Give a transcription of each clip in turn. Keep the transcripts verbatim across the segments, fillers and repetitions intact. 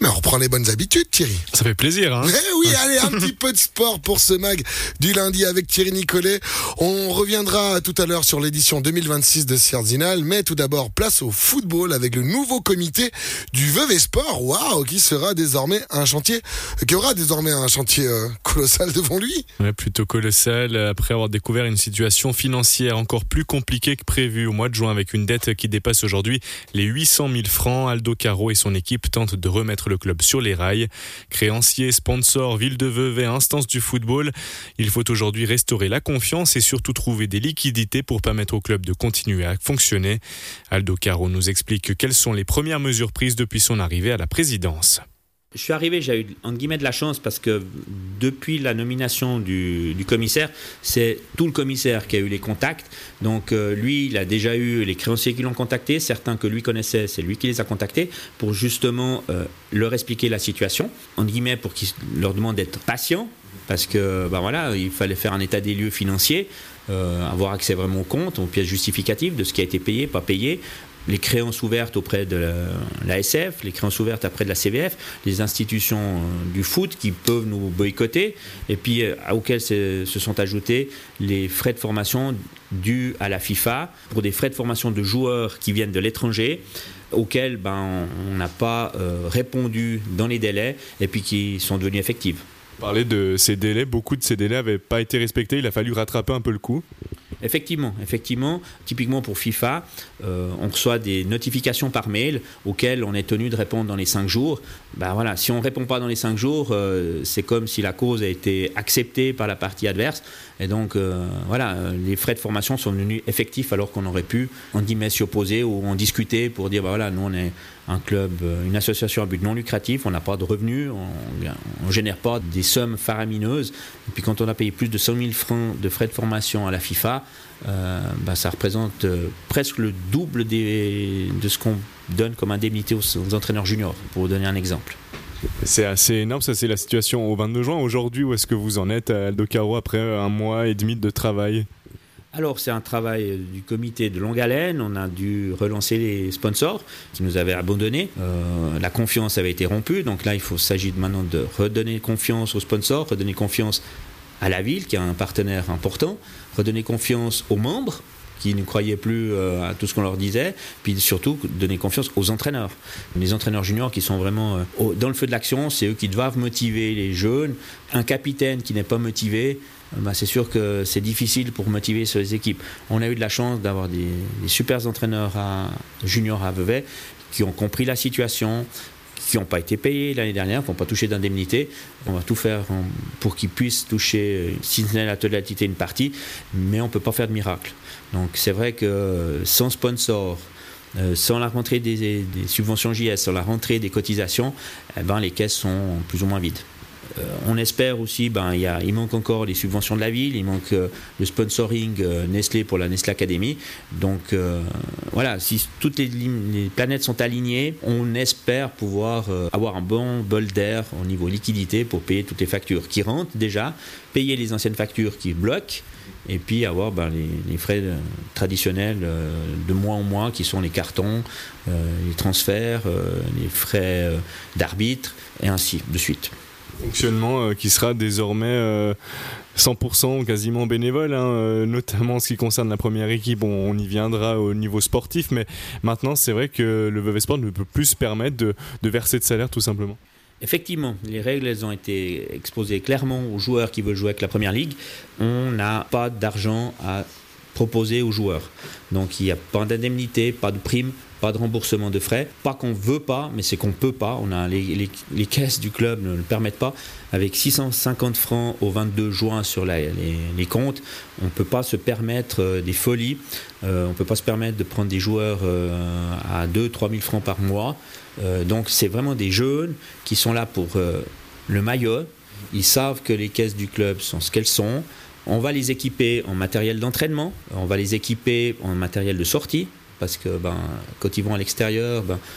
Mais on reprend les bonnes habitudes, Thierry. Ça fait plaisir, hein. Eh oui, allez, un petit peu de sport pour ce mag du lundi avec Thierry Nicolet. On reviendra tout à l'heure sur l'édition deux mille vingt-six de Sierzinal, mais tout d'abord, place au football avec le nouveau comité du Vevey Sport, waouh, qui sera désormais un chantier, qui aura désormais un chantier euh, colossal devant lui. Ouais, plutôt colossal, après avoir découvert une situation financière encore plus compliquée que prévu au mois de juin, avec une dette qui dépasse aujourd'hui les huit cent mille francs. Aldo Caro et son équipe tentent de remettre le club sur les rails. Créanciers, sponsors, ville de Vevey, instance du football. Il faut aujourd'hui restaurer la confiance et surtout trouver des liquidités pour permettre au club de continuer à fonctionner. Aldo Caro nous explique quelles sont les premières mesures prises depuis son arrivée à la présidence. Je suis arrivé, j'ai eu entre guillemets de la chance parce que depuis la nomination du, du commissaire, c'est tout le commissaire qui a eu les contacts. Donc euh, lui, il a déjà eu les créanciers qui l'ont contacté, certains que lui connaissait, c'est lui qui les a contactés pour justement euh, leur expliquer la situation, entre guillemets pour qu'ils leur demandent d'être patients parce que ben voilà, il fallait faire un état des lieux financier, euh, avoir accès vraiment aux comptes, aux pièces justificatives de ce qui a été payé, pas payé. Les créances ouvertes auprès de la, la S F, les créances ouvertes auprès de la C V F, les institutions euh, du foot qui peuvent nous boycotter, et puis euh, auxquels se, se sont ajoutés les frais de formation dus à la FIFA pour des frais de formation de joueurs qui viennent de l'étranger, auxquels ben, on n'a pas euh, répondu dans les délais et puis qui sont devenus effectifs. Parler de ces délais, beaucoup de ces délais n'avaient pas été respectés, il a fallu rattraper un peu le coup. Effectivement, effectivement, typiquement pour FIFA, euh, on reçoit des notifications par mail auxquelles on est tenu de répondre dans les cinq jours. Ben voilà, si on ne répond pas dans les cinq jours, euh, c'est comme si la cause a été acceptée par la partie adverse. Et donc, euh, voilà, les frais de formation sont devenus effectifs alors qu'on aurait pu, en guillemets, s'y opposer ou en discuter pour dire, ben voilà, nous on est un club, une association à but non lucratif, on n'a pas de revenus, on ne génère pas des sommes faramineuses. Et puis quand on a payé plus de cent mille francs de frais de formation à la FIFA, euh, ben ça représente euh, presque le double des, de ce qu'on donne comme indemnité aux, aux entraîneurs juniors, pour vous donner un exemple. C'est assez énorme, ça c'est la situation au vingt-deux juin. Aujourd'hui, où est-ce que vous en êtes, Aldo Caro, après un mois et demi de travail ? Alors, c'est un travail du comité de longue haleine. On a dû relancer les sponsors qui nous avaient abandonnés. Euh, la confiance avait été rompue. Donc là, il faut, s'agit maintenant de redonner confiance aux sponsors, redonner confiance à la ville, qui est un partenaire important, redonner confiance aux membres qui ne croyaient plus euh, à tout ce qu'on leur disait, puis surtout donner confiance aux entraîneurs. Les entraîneurs juniors qui sont vraiment euh, au, dans le feu de l'action, c'est eux qui doivent motiver les jeunes. Un capitaine qui n'est pas motivé, bah c'est sûr que c'est difficile pour motiver sur les équipes. On a eu de la chance d'avoir des, des super entraîneurs à, juniors à Vevey qui ont compris la situation, qui n'ont pas été payés l'année dernière, qui n'ont pas touché d'indemnité. On va tout faire pour qu'ils puissent toucher, si ce n'est la totalité, une partie, mais on ne peut pas faire de miracle. Donc c'est vrai que sans sponsor, Euh, sans la rentrée des, des subventions J S, sans la rentrée des cotisations, eh ben, les caisses sont plus ou moins vides. Euh, on espère aussi, ben, y a, il manque encore les subventions de la ville, il manque euh, le sponsoring euh, Nestlé pour la Nestlé Academy. Donc euh, voilà, si toutes les, les planètes sont alignées, on espère pouvoir euh, avoir un bon bol d'air au niveau liquidité pour payer toutes les factures qui rentrent déjà, payer les anciennes factures qui bloquent, et puis avoir ben, les, les frais euh, traditionnels euh, de mois en mois qui sont les cartons, euh, les transferts, euh, les frais euh, d'arbitre et ainsi de suite. Fonctionnement euh, qui sera désormais euh, cent pour cent quasiment bénévole, hein, euh, notamment en ce qui concerne la première équipe. Bon, on y viendra au niveau sportif, mais maintenant c'est vrai que le Vevey Sport ne peut plus se permettre de, de verser de salaire tout simplement. Effectivement, les règles elles ont été exposées clairement aux joueurs qui veulent jouer avec la Première Ligue. On n'a pas d'argent à proposer aux joueurs. Donc il n'y a pas d'indemnité, pas de prime, pas de remboursement de frais. Pas qu'on ne veut pas, mais c'est qu'on ne peut pas. On a les, les, les caisses du club ne le permettent pas. Avec six cent cinquante francs au vingt-deux juin sur la, les, les comptes, on ne peut pas se permettre euh, des folies. Euh, on ne peut pas se permettre de prendre des joueurs euh, à deux à trois mille francs par mois. Euh, donc c'est vraiment des jeunes qui sont là pour euh, le maillot. Ils savent que les caisses du club sont ce qu'elles sont. On va les équiper en matériel d'entraînement, on va les équiper en matériel de sortie, parce que ben, quand ils vont à l'extérieur, ben,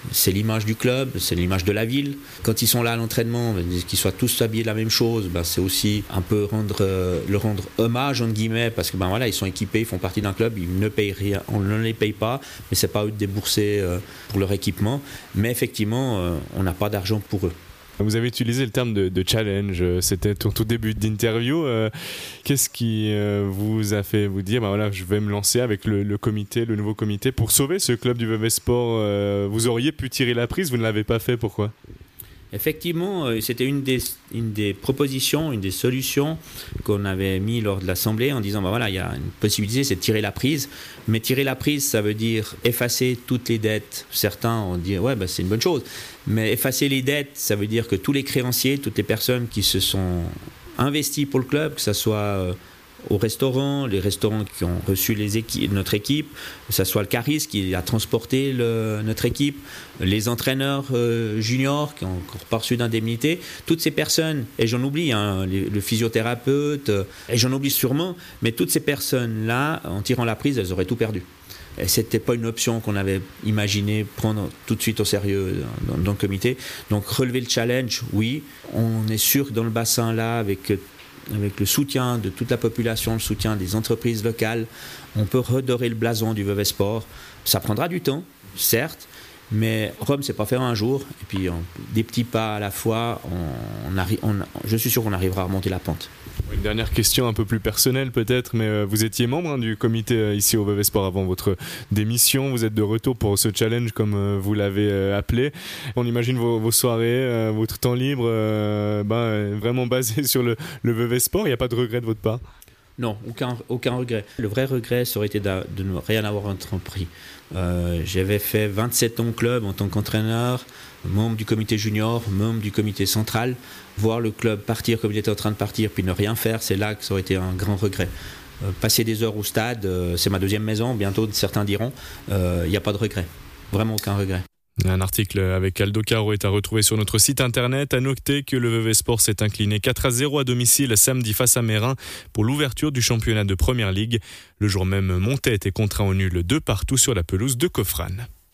c'est l'image du club, c'est l'image de la ville. Quand ils sont là à l'entraînement, qu'ils soient tous habillés de la même chose, ben c'est aussi un peu rendre, euh, leur rendre hommage entre guillemets, parce que ben voilà, ils sont équipés, ils font partie d'un club, ils ne payent rien, on ne les paye pas, mais c'est pas eux de débourser euh, pour leur équipement. Mais effectivement, euh, on n'a pas d'argent pour eux. Vous avez utilisé le terme de, de challenge, c'était ton tout début d'interview. Euh, qu'est-ce qui euh, vous a fait vous dire, bah voilà, je vais me lancer avec le, le comité, le nouveau comité, pour sauver ce club du Vevey Sport euh, Vous auriez pu tirer la prise, vous ne l'avez pas fait, pourquoi ? Effectivement, c'était une des, une des propositions, une des solutions qu'on avait mis lors de l'Assemblée en disant, ben voilà, il y a une possibilité, c'est de tirer la prise. Mais tirer la prise, ça veut dire effacer toutes les dettes. Certains ont dit, ouais, ben c'est une bonne chose. Mais effacer les dettes, ça veut dire que tous les créanciers, toutes les personnes qui se sont investies pour le club, que ce soit au restaurant, les restaurants qui ont reçu les équipes, notre équipe, que ce soit le Caris qui a transporté le, notre équipe, les entraîneurs euh, juniors qui ont encore pas reçu d'indemnité, toutes ces personnes, et j'en oublie, hein, les, le physiothérapeute, euh, et j'en oublie sûrement, mais toutes ces personnes-là, en tirant la prise, elles auraient tout perdu. Et ce n'était pas une option qu'on avait imaginé prendre tout de suite au sérieux dans, dans le comité. Donc relever le challenge, oui, on est sûr que dans le bassin là, avec... avec le soutien de toute la population, le soutien des entreprises locales, on peut redorer le blason du Vevey Sport. Ça prendra du temps, certes, mais Rome, c'est pas faire un jour. Et puis, on, des petits pas à la fois, on, on arri- on, je suis sûr qu'on arrivera à remonter la pente. Une dernière question un peu plus personnelle peut-être, mais euh, vous étiez membre hein, du comité euh, ici au Vevey Sport avant votre démission. Vous êtes de retour pour ce challenge comme euh, vous l'avez euh, appelé. On imagine vos, vos soirées, euh, votre temps libre, euh, ben, vraiment basé sur le, le Vevey Sport. Il n'y a pas de regret de votre part ? Non, aucun, aucun regret. Le vrai regret, ça aurait été de, de ne rien avoir entrepris. Euh, j'avais fait vingt-sept ans au club en tant qu'entraîneur, membre du comité junior, membre du comité central. Voir le club partir comme il était en train de partir, puis ne rien faire, c'est là que ça aurait été un grand regret. Euh, passer des heures au stade, euh, c'est ma deuxième maison, bientôt certains diront, il euh, n'y a pas de regret. Vraiment aucun regret. Un article avec Aldo Caro est à retrouver sur notre site internet. À noter que le Vevey Sport s'est incliné quatre à zéro à domicile samedi face à Meyrin pour l'ouverture du championnat de Première Ligue. Le jour même, Montet était contraint au nul deux partout sur la pelouse de Coffrane.